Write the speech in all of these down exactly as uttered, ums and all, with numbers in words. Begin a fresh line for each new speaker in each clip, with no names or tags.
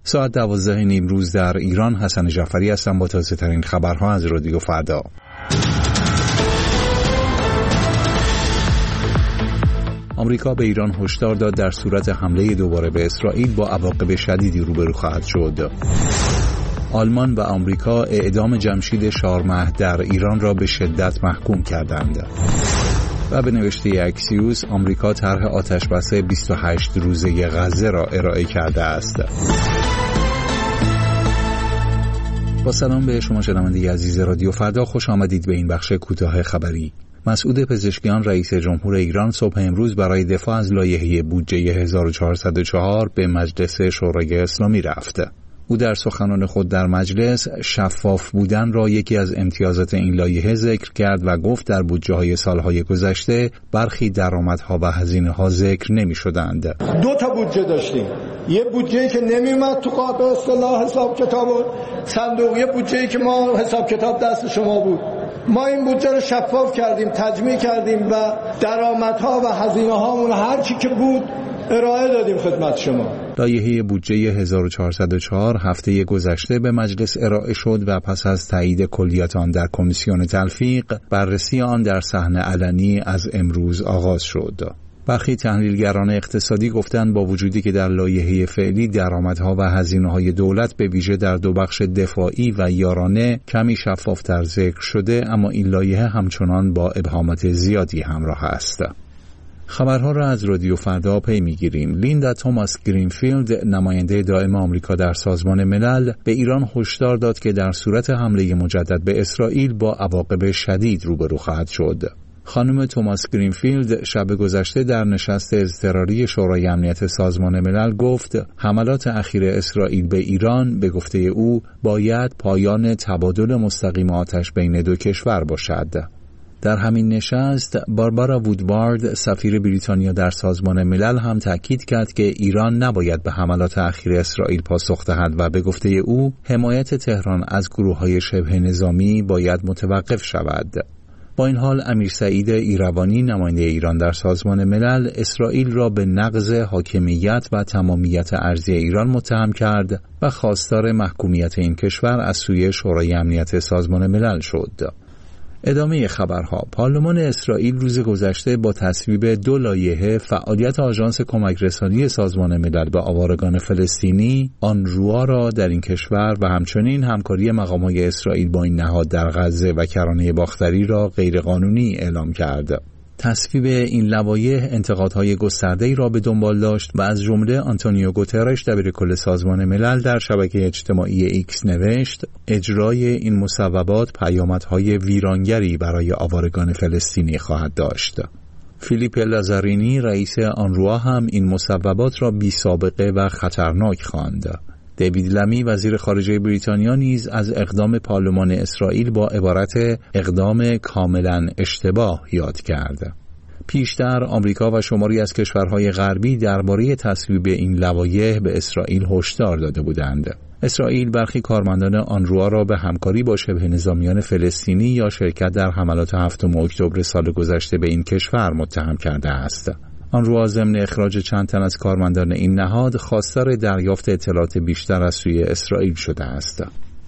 ساعت دوازده نیم روز در ایران. حسن جعفری هستم با تازه ترین خبرها از رادیو فردا. آمریکا به ایران هشدار داد در صورت حمله دوباره به اسرائیل با عواقب شدیدی روبرو خواهد شد. آلمان و آمریکا اعدام جمشید شارمهر در ایران را به شدت محکوم کردند. و به نوشته اکسیوس آمریکا طرح آتشبس بیست و هشت روزه غزه را ارائه کرده است. با سلام به شما شنونده عزیز رادیو فردا، خوش آمدید به این بخش کوتاه خبری. مسعود پزشکیان رئیس جمهور ایران صبح امروز برای دفاع از لایحه بودجه هزار و چهارصد و چهار به مجلس شورای اسلامی رفت. او در سخنان خود در مجلس شفاف بودن را یکی از امتیازات این لایحه ذکر کرد و گفت در بودجه‌های سالهای گذشته برخی درآمدها و هزینه‌ها ذکر نمی‌شدند.
دو تا بودجه داشتیم، یه بودجه‌ای که نمی‌اومد تو قاب اصطلاح حساب کتاب صندوق، یه بودجه‌ای که ما حساب کتاب دست شما بود. ما این بودجه رو شفاف کردیم، تجمیع کردیم و درآمدها و هزینه‌هامون هر چی که بود ارائه دادیم خدمت شما.
لایحه بودجه هزار و چهارصد و چهار هفته گذشته به مجلس ارائه شد و پس از تایید کلیات آن در کمیسیون تلفیق، بررسی آن در صحن علنی از امروز آغاز شد. برخی تحلیلگران اقتصادی گفتند با وجودی که در لایحه فعلی درآمدها و هزینه‌های دولت به ویژه در دو بخش دفاعی و یارانه کمی شفاف‌تر ذکر شده، اما این لایحه همچنان با ابهامات زیادی همراه است. خبرها را از رادیو فردا پی می‌گیریم. لیندا توماس گرینفیلد، نماینده دائم آمریکا در سازمان ملل، به ایران هشدار داد که در صورت حمله مجدد به اسرائیل با عواقب شدید روبرو خواهد شد. خانم توماس گرینفیلد شب گذشته در نشست اضطراری شورای امنیت سازمان ملل گفت حملات اخیر اسرائیل به ایران به گفته او باید پایان تبادل مستقیم آتش بین دو کشور باشد. در همین نشست باربارا وودوارد، سفیر بریتانیا در سازمان ملل، هم تاکید کرد که ایران نباید به حملات اخیر اسرائیل پاسخ دهد و به گفته او حمایت تهران از گروه‌های شبه نظامی باید متوقف شود. با این حال امیر سعید ایروانی، نماینده ایران در سازمان ملل، اسرائیل را به نقض حاکمیت و تمامیت ارضی ایران متهم کرد و خواستار محکومیت این کشور از سوی شورای امنیت سازمان ملل شد. ادامه خبرها. پارلمان اسرائیل روز گذشته با تصویب دو لایحه فعالیت آژانس کمک رسانی سازمان ملل به آوارگان فلسطینی آنروا را در این کشور و همچنین همکاری مقامات اسرائیل با این نهاد در غزه و کرانه باختری را غیرقانونی اعلام کرد. تصویب این لوایح انتقادهای گسترده‌ای را به دنبال داشت و از جمله آنتونیو گوترش، دبیرکل سازمان ملل، در شبکه اجتماعی ایکس نوشت اجرای این مصوبات پیامدهای ویرانگری برای آوارگان فلسطینی خواهد داشت. فیلیپ لازارینی، رئیس آنروا، هم این مصوبات را بی سابقه و خطرناک خواند. دیوید لمی، وزیر خارجه بریتانیا، نیز از اقدام پارلمان اسرائیل با عبارت اقدام کاملا اشتباه یاد کرد. پیشتر آمریکا و شماری از کشورهای غربی درباره تصویب این لوایح به اسرائیل هشدار داده بودند. اسرائیل برخی کارمندان آنروا را به همکاری با شبه نظامیان فلسطینی یا شرکت در حملات هفتم اکتبر سال گذشته به این کشور متهم کرده است. آنروا ضمن اخراج چند تن از کارمندان این نهاد خواستار دریافت اطلاعات بیشتر از سوی اسرائیل شده است.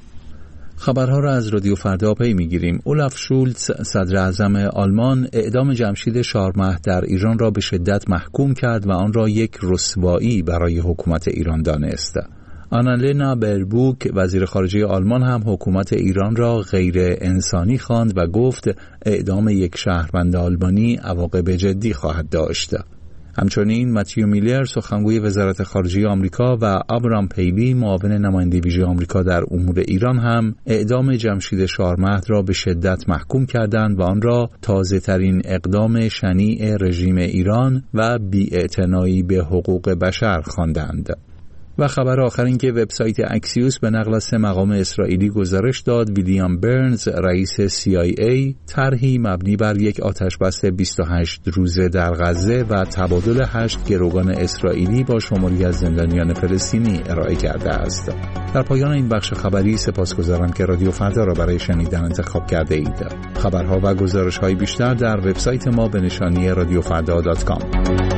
خبرها را از رادیو فردا پی می‌گیریم. اولاف شولتز، صدر اعظم آلمان، اعدام جمشید شارمهر در ایران را به شدت محکوم کرد و آن را یک رسوایی برای حکومت ایران دانست. آنالنا بربوک، وزیر خارجه آلمان، هم حکومت ایران را غیر انسانی خواند و گفت اعدام یک شهروند آلمانی عواقب جدی خواهد داشت. همچنین متیو میلر، سخنگوی وزارت خارجه آمریکا، و آبرام پیلی، معاون نماینده ویژه آمریکا در امور ایران، هم اعدام جمشید شارمهر را به شدت محکوم کردند و آن را تازه‌ترین اقدام شنیع رژیم ایران و بی‌اعتنایی به حقوق بشر خواندند. و خبر آخر این که وبسایت اکسیوس به نقل از سه مقام اسرائیلی گزارش داد ویلیام برنز، رئیس سی آی ای، طرحی مبنی بر یک آتشبس بیست و هشت روزه در غزه و تبادل هشت گروگان اسرائیلی با شماری از زندانیان فلسطینی ارائه کرده است. در پایان این بخش خبری سپاسگزارم که رادیو فردا را برای شنیدن انتخاب کرده اید. خبرها و گزارش‌های بیشتر در وبسایت ما به نشانی رادیو فردا دات کام.